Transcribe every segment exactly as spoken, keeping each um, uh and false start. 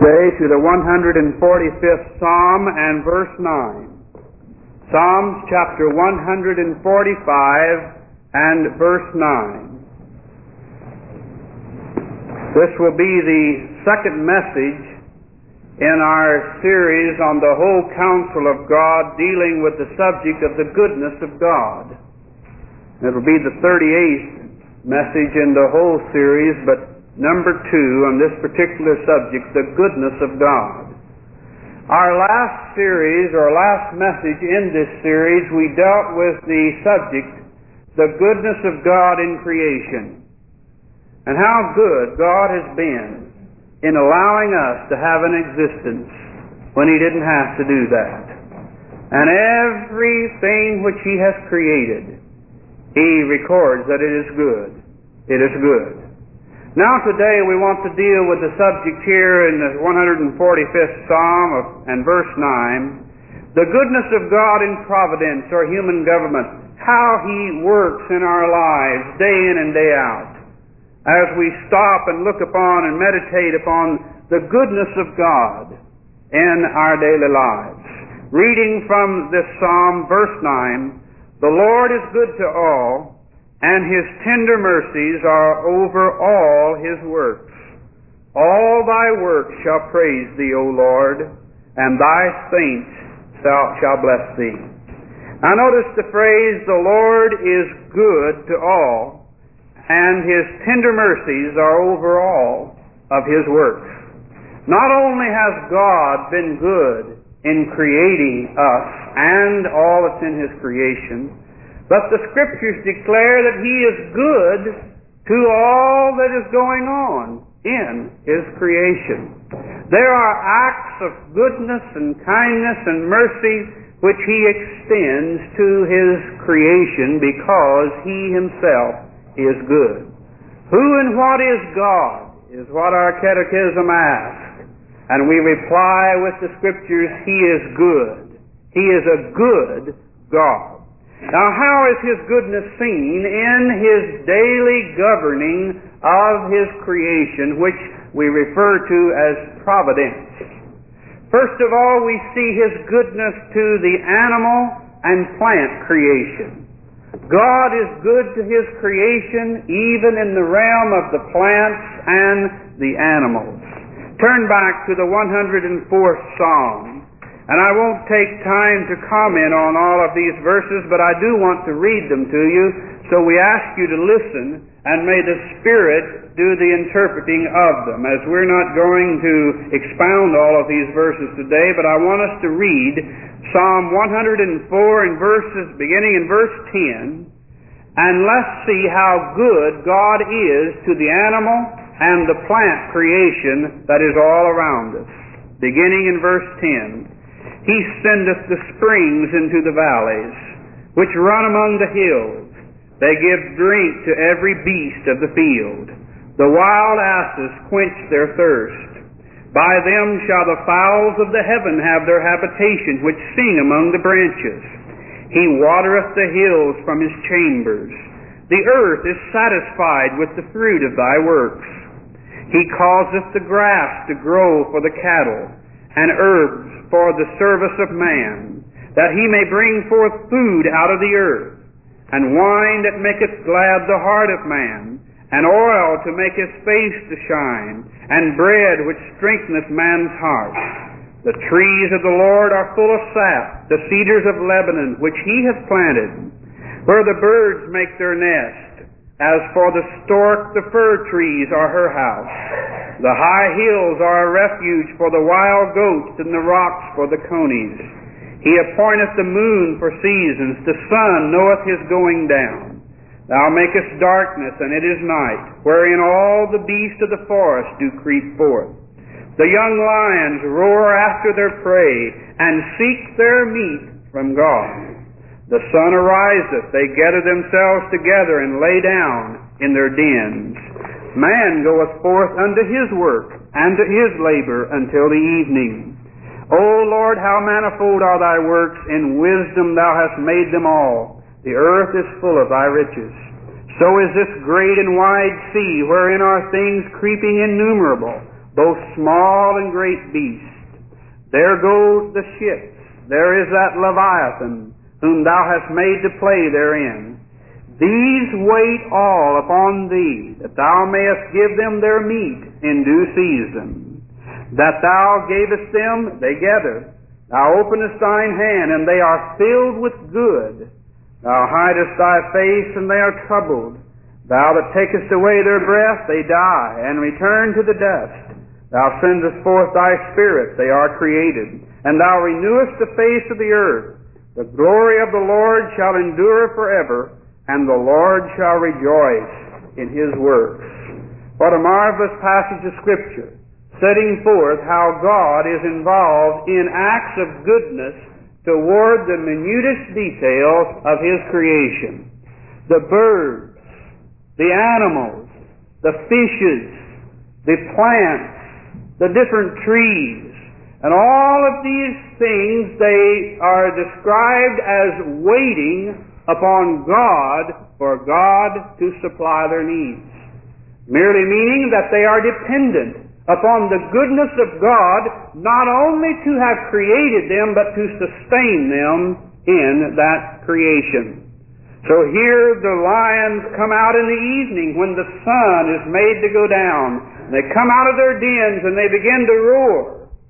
today to the one hundred forty-fifth Psalm and verse nine. Psalms chapter one hundred forty-five and verse nine. This will be the second message in our series on the whole counsel of God, dealing with the subject of the goodness of God. It will be the thirty-eighth message in the whole series, but number two on this particular subject, the goodness of God. Our last series, or last message in this series, we dealt with the subject, the goodness of God in creation, and how good God has been in allowing us to have an existence when He didn't have to do that. And everything which He has created, He records that it is good. It is good. Now today we want to deal with the subject here in the one hundred forty-fifth Psalm of, and verse nine, the goodness of God in providence or human government, how He works in our lives day in and day out. As we stop and look upon and meditate upon the goodness of God in our daily lives. Reading from this Psalm, verse nine, the Lord is good to all, and His tender mercies are over all His works. All Thy works shall praise Thee, O Lord, and Thy saints shall, shall bless Thee. Now notice the phrase, the Lord is good to all, and His tender mercies are over all of His works. Not only has God been good in creating us and all that's in His creation, but the Scriptures declare that He is good to all that is going on in His creation. There are acts of goodness and kindness and mercy which He extends to His creation because He Himself is good. Who and what is God is what our catechism asks. And we reply with the Scriptures, He is good. He is a good God. Now, how is His goodness seen? In His daily governing of His creation, which we refer to as providence. First of all, we see His goodness to the animal and plant creation. God is good to His creation, even in the realm of the plants and the animals. Turn back to the one hundred fourth Psalm. And I won't take time to comment on all of these verses, but I do want to read them to you, so we ask you to listen, and may the Spirit do the interpreting of them, as we're not going to expound all of these verses today, but I want us to read Psalm one hundred four in verses, beginning in verse ten, and let's see how good God is to the animal and the plant creation that is all around us. Beginning in verse ten. He sendeth the springs into the valleys, which run among the hills. They give drink to every beast of the field. The wild asses quench their thirst. By them shall the fowls of the heaven have their habitation, which sing among the branches. He watereth the hills from His chambers. The earth is satisfied with the fruit of Thy works. He causeth the grass to grow for the cattle, and herbs for the service of man, that he may bring forth food out of the earth, and wine that maketh glad the heart of man, and oil to make his face to shine, and bread which strengtheneth man's heart. The trees of the Lord are full of sap, the cedars of Lebanon, which He hath planted, where the birds make their nest. As for the stork, the fir trees are her house. The high hills are a refuge for the wild goats, and the rocks for the conies. He appointeth the moon for seasons. The sun knoweth his going down. Thou makest darkness, and it is night, wherein all the beasts of the forest do creep forth. The young lions roar after their prey, and seek their meat from God. The sun ariseth, they gather themselves together, and lay down in their dens. Man goeth forth unto his work, and to his labor until the evening. O Lord, how manifold are Thy works! In wisdom Thou hast made them all. The earth is full of Thy riches. So is this great and wide sea, wherein are things creeping innumerable, both small and great beasts. There goes the ships. There is that Leviathan, whom thou hast made to play therein. These wait all upon thee, that thou mayest give them their meat in due season. That thou gavest them, they gather. Thou openest thine hand, and they are filled with good. Thou hidest thy face, and they are troubled. Thou that takest away their breath, they die, and return to the dust. Thou sendest forth thy Spirit, they are created. And thou renewest the face of the earth. The glory of the Lord shall endure forever, and the Lord shall rejoice in His works. What a marvelous passage of Scripture, setting forth how God is involved in acts of goodness toward the minutest details of His creation. The birds, the animals, the fishes, the plants, the different trees, and all of these things, they are described as waiting upon God for God to supply their needs. Merely meaning that they are dependent upon the goodness of God, not only to have created them, but to sustain them in that creation. So here the lions come out in the evening when the sun is made to go down. They come out of their dens and they begin to roar,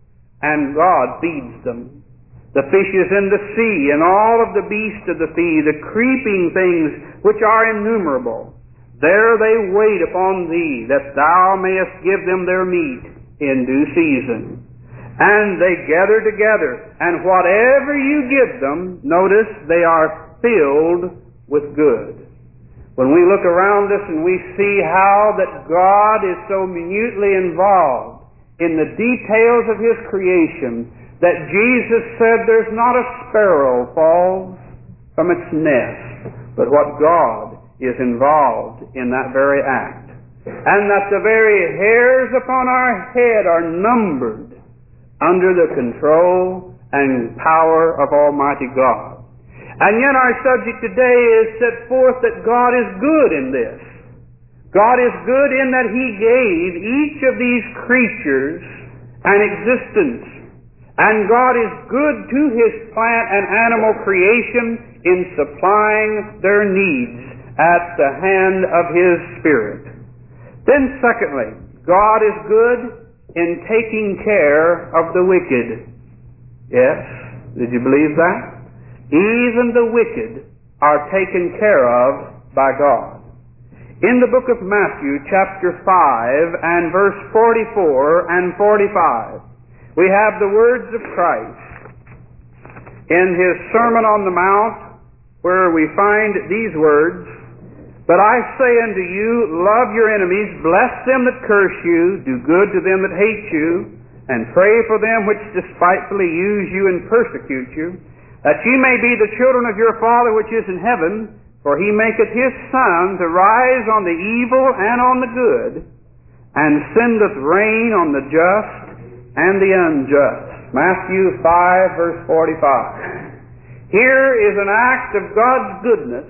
and God feeds them. The fishes in the sea and all of the beasts of the sea, the creeping things which are innumerable, there they wait upon thee, that thou mayest give them their meat in due season. And they gather together, and whatever you give them, notice they are filled with good. When we look around us and we see how that God is so minutely involved in the details of His creation, that Jesus said there's not a sparrow falls from its nest, but what God is involved in that very act. And that the very hairs upon our head are numbered under the control and power of Almighty God. And yet our subject today is set forth that God is good in this. God is good in that He gave each of these creatures an existence. And God is good to His plant and animal creation in supplying their needs at the hand of His Spirit. Then secondly, God is good in taking care of the wicked. Yes, did you believe that? Even the wicked are taken care of by God. In the book of Matthew, chapter five, and verse forty-four and forty-five, we have the words of Christ in His Sermon on the Mount, where we find these words, "But I say unto you, love your enemies, bless them that curse you, do good to them that hate you, and pray for them which despitefully use you and persecute you, that ye may be the children of your Father which is in heaven, for He maketh His sun to rise on the evil and on the good, and sendeth rain on the just and the unjust." Matthew five, verse forty-five. Here is an act of God's goodness,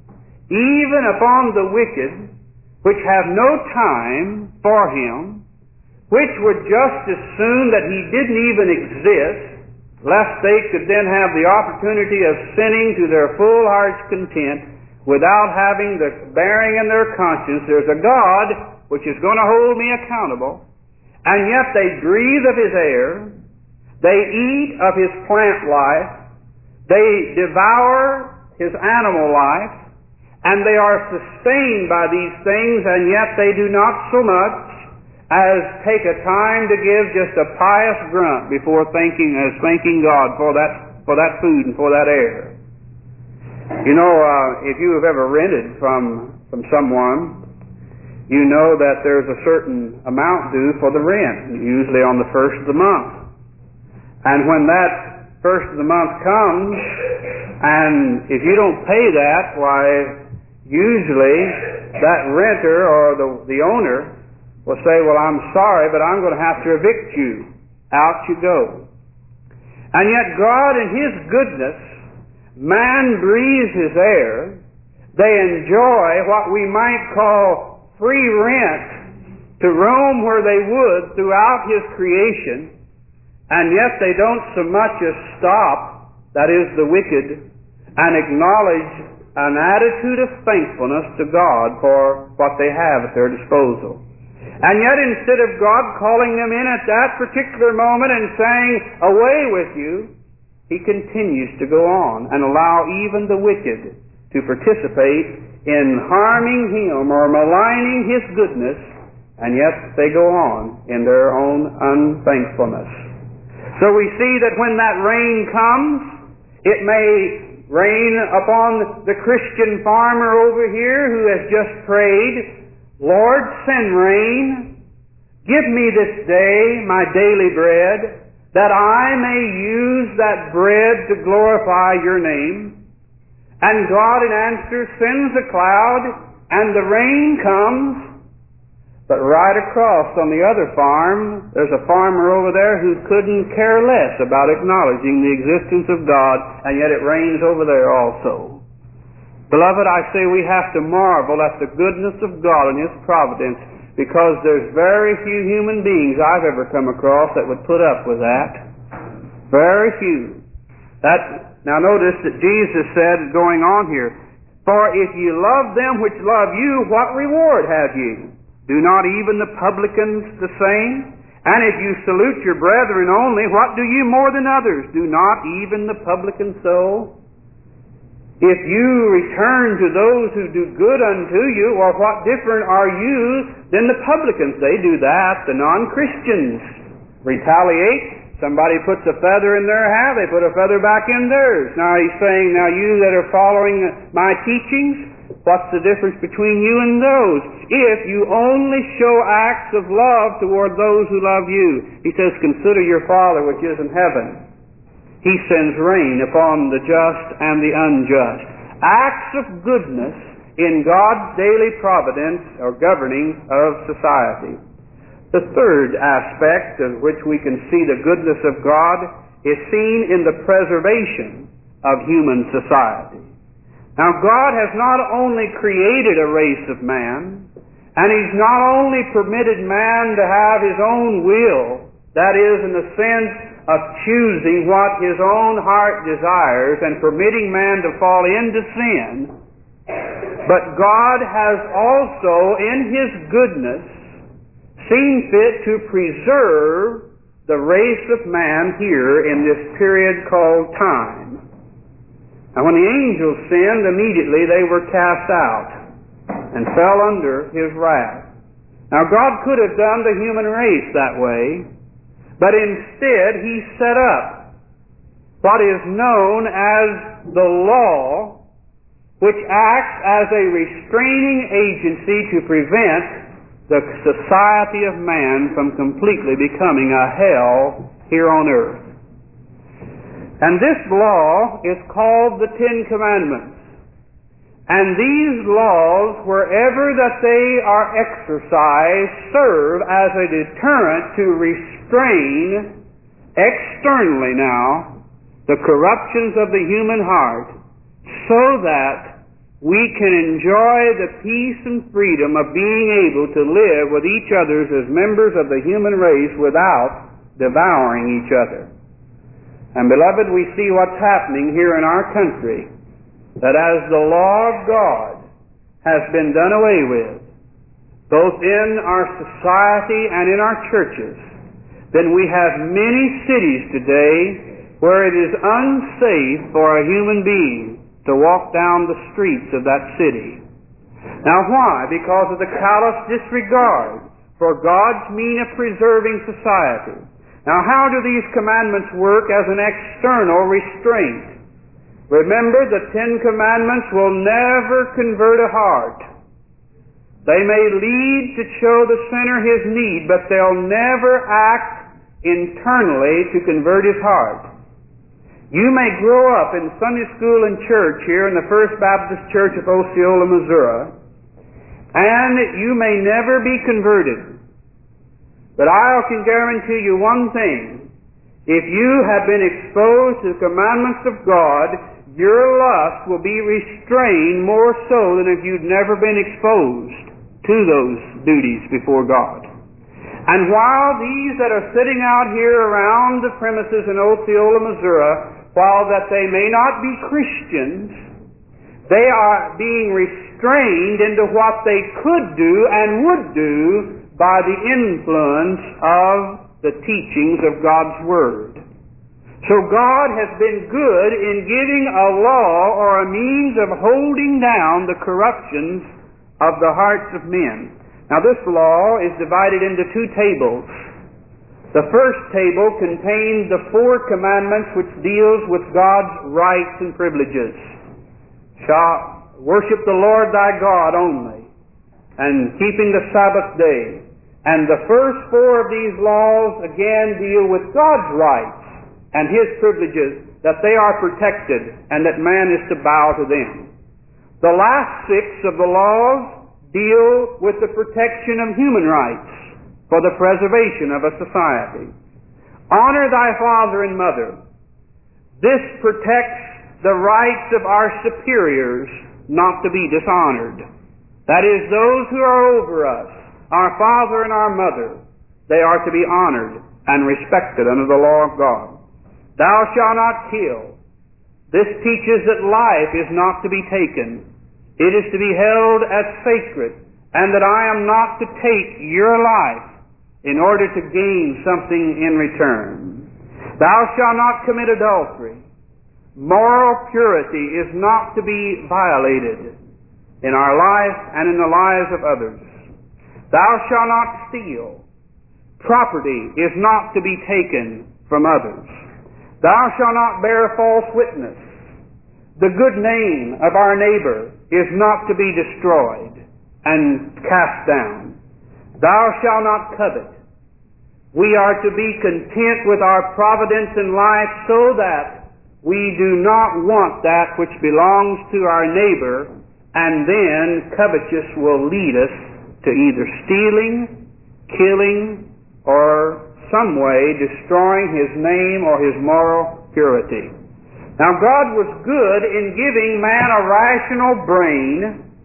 even upon the wicked, which have no time for Him, which would just as soon that He didn't even exist, lest they could then have the opportunity of sinning to their full heart's content without having the bearing in their conscience, there's a God which is going to hold me accountable. And yet they breathe of His air, they eat of His plant life, they devour His animal life, and they are sustained by these things, and yet they do not so much as take a time to give just a pious grunt before thanking as thanking God for that for that food and for that air. You know, uh, if you have ever rented from from someone, you know that there's a certain amount due for the rent, usually on the first of the month. And when that first of the month comes, and if you don't pay that, why, usually that renter or the, the owner will say, "Well, I'm sorry, but I'm going to have to evict you." Out you go. And yet God in His goodness, man breathes His air. They enjoy what we might call free rent to roam where they would throughout His creation, and yet they don't so much as stop, that is, the wicked, and acknowledge an attitude of thankfulness to God for what they have at their disposal. And yet, instead of God calling them in at that particular moment and saying, "Away with you," He continues to go on and allow even the wicked to participate in harming Him or maligning His goodness, and yet they go on in their own unthankfulness. So we see that when that rain comes, it may rain upon the Christian farmer over here who has just prayed, "Lord, send rain. Give me this day my daily bread, that I may use that bread to glorify your name." And God in answer sends a cloud, and the rain comes. But right across on the other farm, there's a farmer over there who couldn't care less about acknowledging the existence of God, and yet it rains over there also. Beloved, I say we have to marvel at the goodness of God and His providence, because there's very few human beings I've ever come across that would put up with that. Very few. That, now notice that Jesus said, going on here, "For if you love them which love you, what reward have you? Do not even the publicans the same? And if you salute your brethren only, what do you more than others? Do not even the publicans so? If you return to those who do good unto you, or what different are you than the publicans?" They do that. The non-Christians retaliate. Somebody puts a feather in their hat, they put a feather back in theirs. Now He's saying, now you that are following my teachings, what's the difference between you and those? If you only show acts of love toward those who love you. He says, "Consider your Father which is in heaven. He sends rain upon the just and the unjust." Acts of goodness in God's daily providence or governing of society. The third aspect of which we can see the goodness of God is seen in the preservation of human society. Now, God has not only created a race of man, and He's not only permitted man to have his own will, that is, in the sense of choosing what his own heart desires and permitting man to fall into sin, but God has also, in His goodness, seen fit to preserve the race of man here in this period called time. And when the angels sinned, immediately they were cast out and fell under His wrath. Now God could have done the human race that way, but instead He set up what is known as the law, which acts as a restraining agency to prevent the society of man from completely becoming a hell here on earth. And this law is called the Ten Commandments. And these laws, wherever that they are exercised, serve as a deterrent to restrain externally now the corruptions of the human heart, so that we can enjoy the peace and freedom of being able to live with each other as members of the human race without devouring each other. And beloved, we see what's happening here in our country, that as the law of God has been done away with, both in our society and in our churches, then we have many cities today where it is unsafe for a human being to walk down the streets of that city. Now why? Because of the callous disregard for God's mean of preserving society. Now how do these commandments work as an external restraint? Remember, the Ten Commandments will never convert a heart. They may lead to show the sinner his need, but they'll never act internally to convert his heart. You may grow up in Sunday school and church here in the First Baptist Church of Osceola, Missouri, and you may never be converted. But I can guarantee you one thing. If you have been exposed to the commandments of God, your lust will be restrained more so than if you'd never been exposed to those duties before God. And while these that are sitting out here around the premises in Osceola, Missouri, while that they may not be Christians, they are being restrained into what they could do and would do by the influence of the teachings of God's Word. So God has been good in giving a law or a means of holding down the corruptions of the hearts of men. Now this law is divided into two tables. The first table contains the four commandments which deals with God's rights and privileges. Shall worship the Lord thy God only, and keeping the Sabbath day. And the first four of these laws again deal with God's rights and His privileges, that they are protected and that man is to bow to them. The last six of the laws deal with the protection of human rights for the preservation of a society. Honor thy father and mother. This protects the rights of our superiors not to be dishonored. That is, those who are over us, our father and our mother, they are to be honored and respected under the law of God. Thou shalt not kill. This teaches that life is not to be taken. It is to be held as sacred, and that I am not to take your life in order to gain something in return. Thou shalt not commit adultery. Moral purity is not to be violated in our life and in the lives of others. Thou shalt not steal. Property is not to be taken from others. Thou shalt not bear false witness. The good name of our neighbor is not to be destroyed and cast down. Thou shalt not covet. We are to be content with our providence in life so that we do not want that which belongs to our neighbor, and then covetous will lead us to either stealing, killing, or some way destroying His name or His moral purity. Now God was good in giving man a rational brain,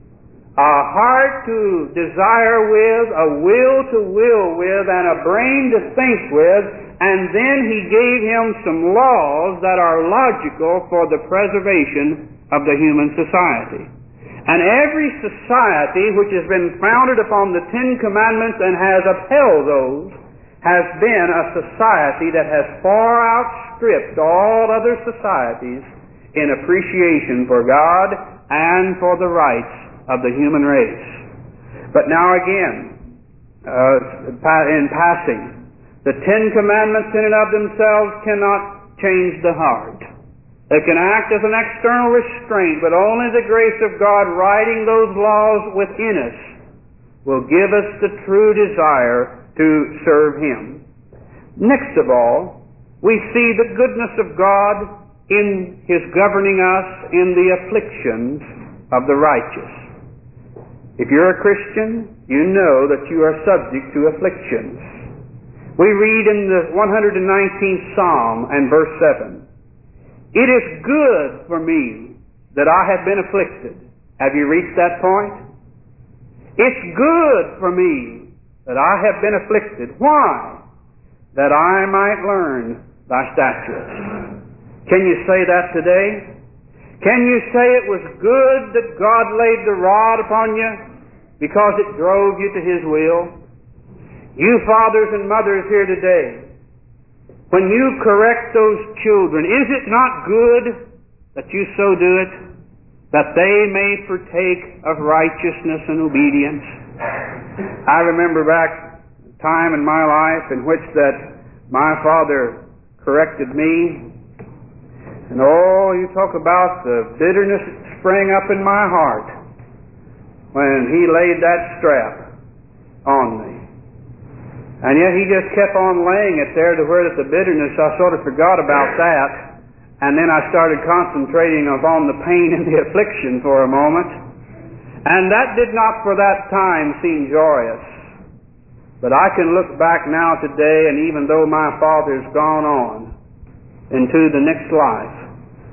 a heart to desire with, a will to will with, and a brain to think with, and then He gave him some laws that are logical for the preservation of the human society. And every society which has been founded upon the Ten Commandments and has upheld those has been a society that has far outstripped all other societies in appreciation for God and for the rights of the human race. But now again, uh, in passing, the Ten Commandments in and of themselves cannot change the heart. They can act as an external restraint, but only the grace of God writing those laws within us will give us the true desire to serve Him. Next of all, we see the goodness of God in His governing us in the afflictions of the righteous. If you're a Christian, you know that you are subject to afflictions. We read in the one hundred nineteenth Psalm and verse seven, "It is good for me that I have been afflicted." Have you reached that point? It's good for me that I have been afflicted. Why? That I might learn thy statutes. Can you say that today? Can you say it was good that God laid the rod upon you because it drove you to His will? You fathers and mothers here today, when you correct those children, is it not good that you so do it, that they may partake of righteousness and obedience? I remember back a time in my life in which that my father corrected me, and oh, you talk about the bitterness that sprang up in my heart when he laid that strap on me. And yet he just kept on laying it there to where that the bitterness, I sort of forgot about that. And then I started concentrating upon the pain and the affliction for a moment. And that did not for that time seem joyous. But I can look back now today, and even though my father's gone on into the next life,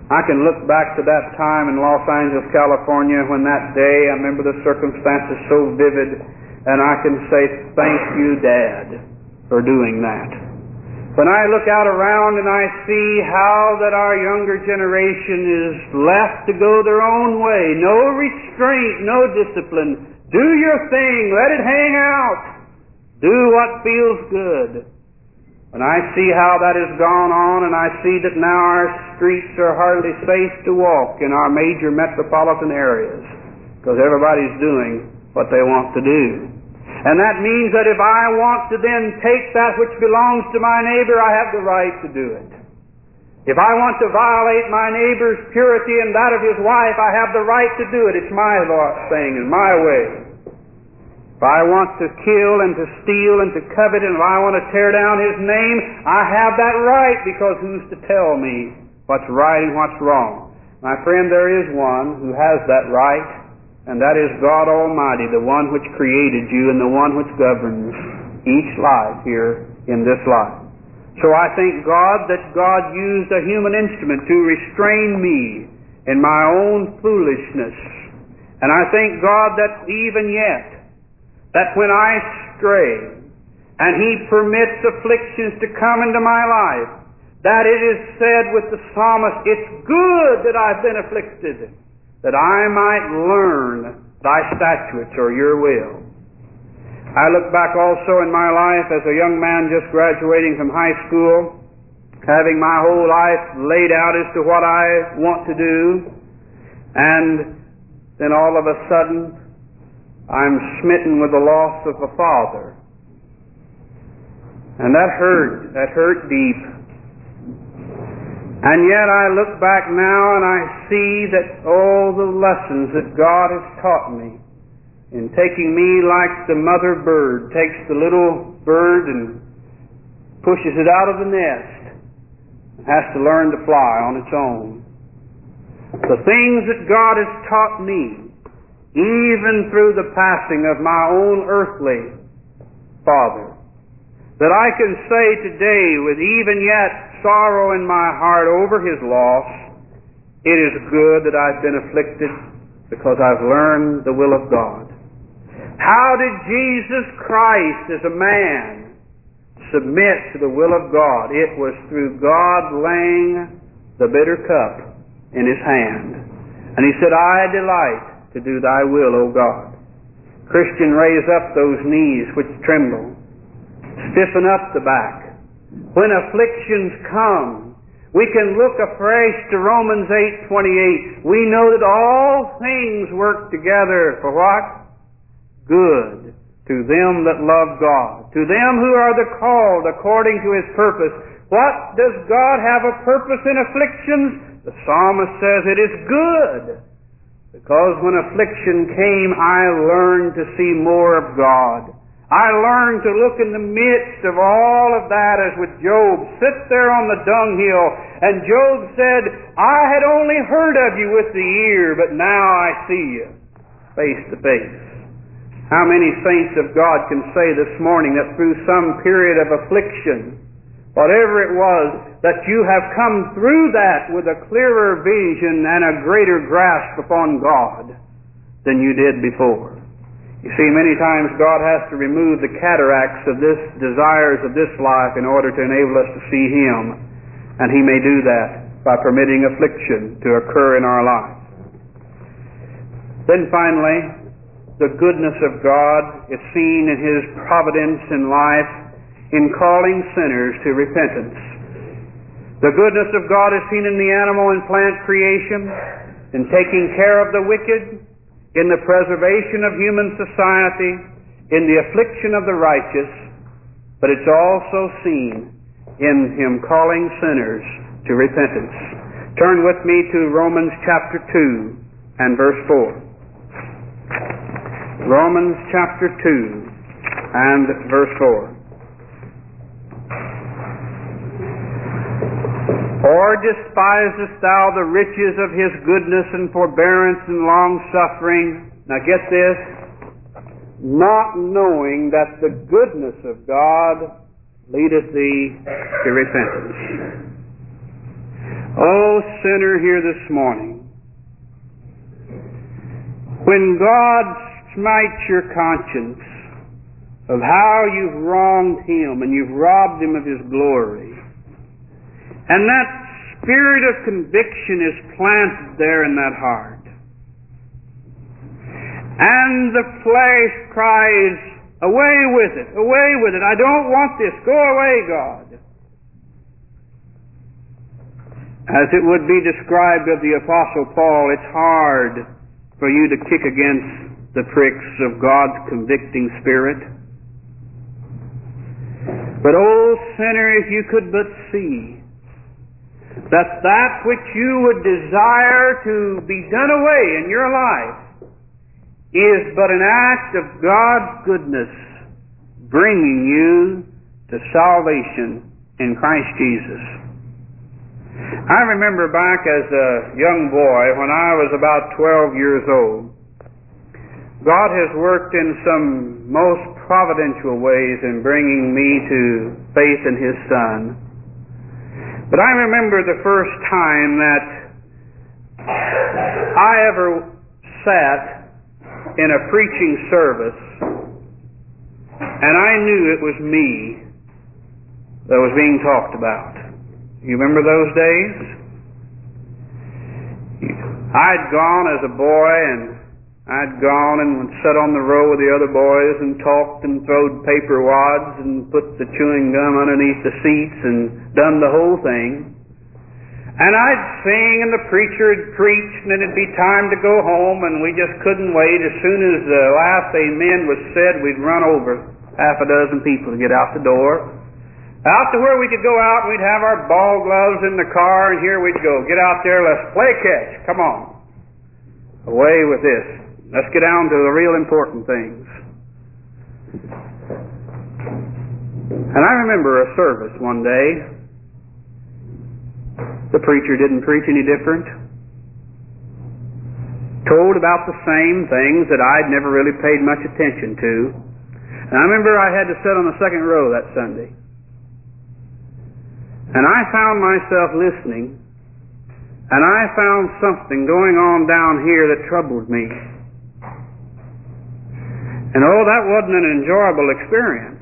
I can look back to that time in Los Angeles, California, when that day, I remember the circumstances so vivid, and I can say, thank you, Dad, for doing that. When I look out around and I see how that our younger generation is left to go their own way, no restraint, no discipline, do your thing, let it hang out, do what feels good. When I see how that has gone on, and I see that now our streets are hardly safe to walk in our major metropolitan areas, because everybody's doing what they want to do. And that means that if I want to then take that which belongs to my neighbor, I have the right to do it. If I want to violate my neighbor's purity and that of his wife, I have the right to do it. It's my thing and my way. If I want to kill and to steal and to covet, and if I want to tear down his name, I have that right, because who's to tell me what's right and what's wrong? My friend, there is one who has that right, and that is God Almighty, the one which created you and the one which governs each life here in this life. So I thank God that God used a human instrument to restrain me in my own foolishness. And I thank God that even yet, that when I stray, and He permits afflictions to come into my life, that it is said with the psalmist, it's good that I've been afflicted, that I might learn Thy statutes or Your will. I look back also in my life as a young man just graduating from high school, having my whole life laid out as to what I want to do, and then all of a sudden, I'm smitten with the loss of a father. And that hurt. That hurt deep. And yet I look back now and I see that all the lessons that God has taught me in taking me like the mother bird takes the little bird and pushes it out of the nest and has to learn to fly on its own. The things that God has taught me, even through the passing of my own earthly father, that I can say today with even yet sorrow in my heart over his loss, it is good that I've been afflicted because I've learned the will of God. How did Jesus Christ as a man submit to the will of God? It was through God laying the bitter cup in His hand. And He said, I delight to do Thy will, O God. Christian, raise up those knees which tremble. Stiffen up the back. When afflictions come, we can look afresh to Romans eight twenty-eight. We know that all things work together for what? Good to them that love God, to them who are the called according to His purpose. What does God have a purpose in afflictions? The psalmist says it is good. Because when affliction came, I learned to see more of God. I learned to look in the midst of all of that, as with Job, sit there on the dunghill, and Job said, I had only heard of you with the ear, but now I see you face to face. How many saints of God can say this morning that through some period of affliction, whatever it was, that you have come through that with a clearer vision and a greater grasp upon God than you did before? You see, many times God has to remove the cataracts of this desires of this life in order to enable us to see Him. And He may do that by permitting affliction to occur in our lives. Then finally, the goodness of God is seen in His providence in life in calling sinners to repentance. The goodness of God is seen in the animal and plant creation, in taking care of the wicked, in the preservation of human society, in the affliction of the righteous, but it's also seen in Him calling sinners to repentance. Turn with me to Romans chapter two and verse four. Romans chapter two and verse four. Or despisest thou the riches of His goodness and forbearance and long-suffering? Now get this. Not knowing that the goodness of God leadeth thee to repentance. Oh, sinner here this morning, when God smites your conscience of how you've wronged Him and you've robbed Him of His glory, and that spirit of conviction is planted there in that heart, and the flesh cries, away with it, away with it, I don't want this, go away, God. As it would be described of the Apostle Paul, it's hard for you to kick against the pricks of God's convicting Spirit. But, oh sinner, if you could but see that that which you would desire to be done away in your life is but an act of God's goodness bringing you to salvation in Christ Jesus. I remember back as a young boy when I was about twelve years old, God has worked in some most providential ways in bringing me to faith in His Son. But I remember the first time that I ever sat in a preaching service and I knew it was me that was being talked about. You remember those days? I'd gone as a boy, and I'd gone and would sit on the row with the other boys and talked and throwed paper wads and put the chewing gum underneath the seats and done the whole thing. And I'd sing and the preacher would preach and it'd be time to go home and we just couldn't wait. As soon as the last amen was said, we'd run over half a dozen people to get out the door. Out to where we could go out and we'd have our ball gloves in the car and here we'd go. Get out there, let's play catch. Come on. Away with this. Let's get down to the real important things. And I remember a service one day. The preacher didn't preach any different. Told about the same things that I'd never really paid much attention to. And I remember I had to sit on the second row that Sunday. And I found myself listening, and I found something going on down here that troubled me. And oh, that wasn't an enjoyable experience.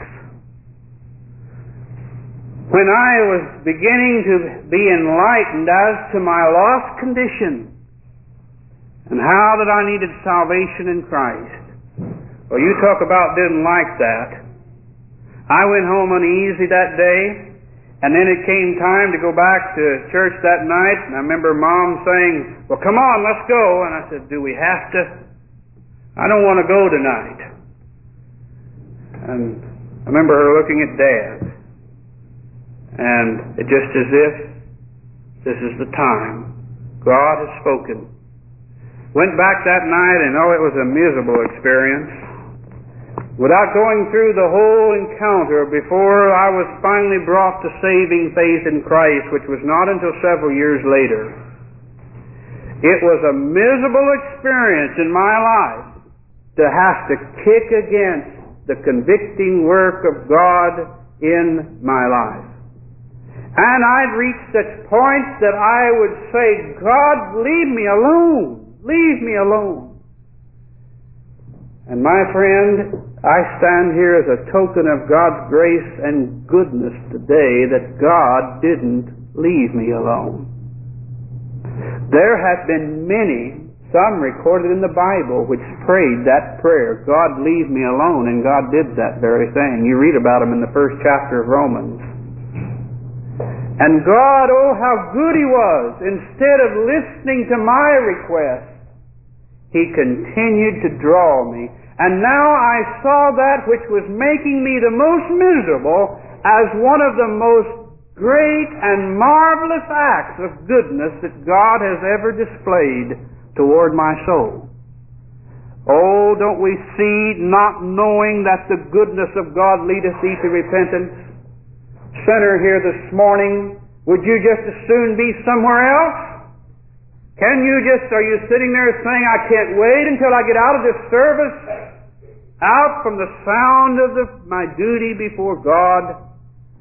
When I was beginning to be enlightened as to my lost condition, and how that I needed salvation in Christ. Well, you talk about didn't like that. I went home uneasy that day. And then it came time to go back to church that night, and I remember Mom saying, well, come on, let's go. And I said, do we have to? I don't want to go tonight. And I remember her looking at Dad. And it just as if this is the time. God has spoken. Went back that night, and oh, it was a miserable experience. Without going through the whole encounter before I was finally brought to saving faith in Christ, which was not until several years later. It was a miserable experience in my life to have to kick against the convicting work of God in my life. And I'd reached such points that I would say, God, leave me alone. Leave me alone. And my friend, I stand here as a token of God's grace and goodness today that God didn't leave me alone. There have been many, some recorded in the Bible, which prayed that prayer, God leave me alone, and God did that very thing. You read about them in the first chapter of Romans. And God, oh how good He was, instead of listening to my request, He continued to draw me. And now I saw that which was making me the most miserable as one of the most great and marvelous acts of goodness that God has ever displayed toward my soul. Oh, don't we see, not knowing that the goodness of God leadeth thee to repentance? Sinner here this morning, would you just as soon be somewhere else? Can you just, are you sitting there saying, I can't wait until I get out of this service, out from the sound of the, my duty before God?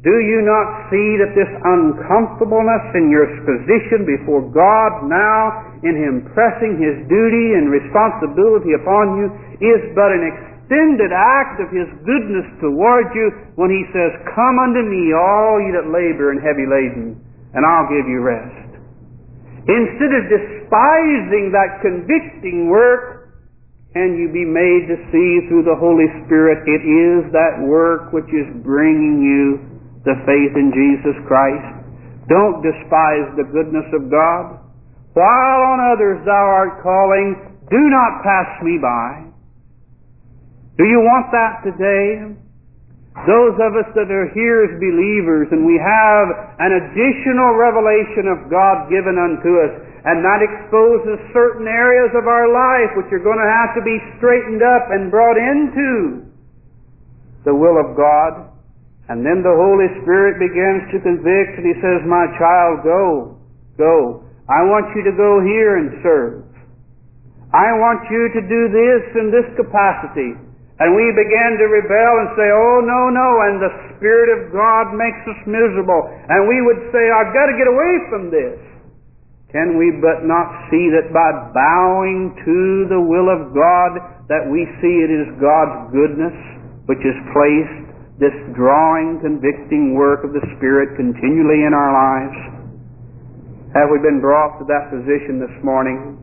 Do you not see that this uncomfortableness in your position before God now, in Him pressing His duty and responsibility upon you, is but an extended act of His goodness toward you when He says, "Come unto me, all ye that labor and heavy laden, and I'll give you rest." Instead of despising that convicting work, can you be made to see through the Holy Spirit it is that work which is bringing you the faith in Jesus Christ? Don't despise the goodness of God. While on others thou art calling, do not pass me by. Do you want that today? Those of us that are here as believers, and we have an additional revelation of God given unto us, and that exposes certain areas of our life which are going to have to be straightened up and brought into the will of God. And then the Holy Spirit begins to convict, and He says, "My child, go, go. I want you to go here and serve. I want you to do this in this capacity." And we begin to rebel and say, "Oh, no, no," and the Spirit of God makes us miserable. And we would say, "I've got to get away from this." Can we but not see that by bowing to the will of God, that we see it is God's goodness which has placed this drawing, convicting work of the Spirit continually in our lives? Have we been brought to that position this morning?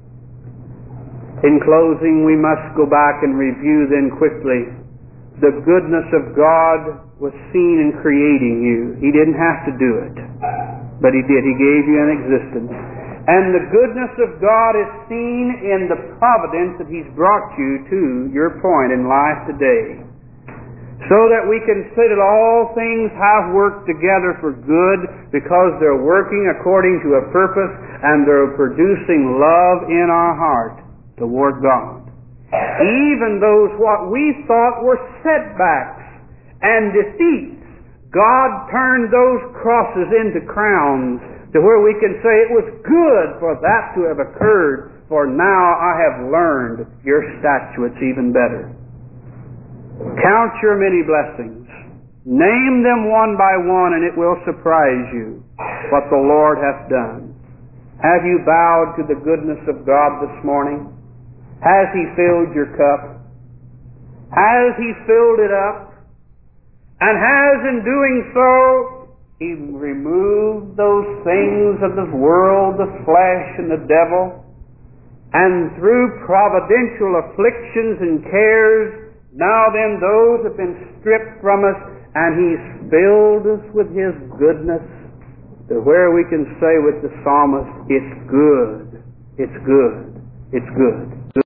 In closing, we must go back and review then quickly. The goodness of God was seen in creating you. He didn't have to do it, but He did. He gave you an existence. And the goodness of God is seen in the providence that He's brought you to your point in life today, so that we can say that all things have worked together for good because they're working according to a purpose and they're producing love in our heart toward God. Even those what we thought were setbacks and defeats, God turned those crosses into crowns to where we can say it was good for that to have occurred, for now I have learned your statutes even better. Count your many blessings. Name them one by one, and it will surprise you what the Lord hath done. Have you bowed to the goodness of God this morning? Has He filled your cup? Has He filled it up? And has in doing so He removed those things of the world, the flesh and the devil, and through providential afflictions and cares, now then those have been stripped from us, and He's filled us with His goodness to where we can say with the psalmist, "It's good, it's good, it's good."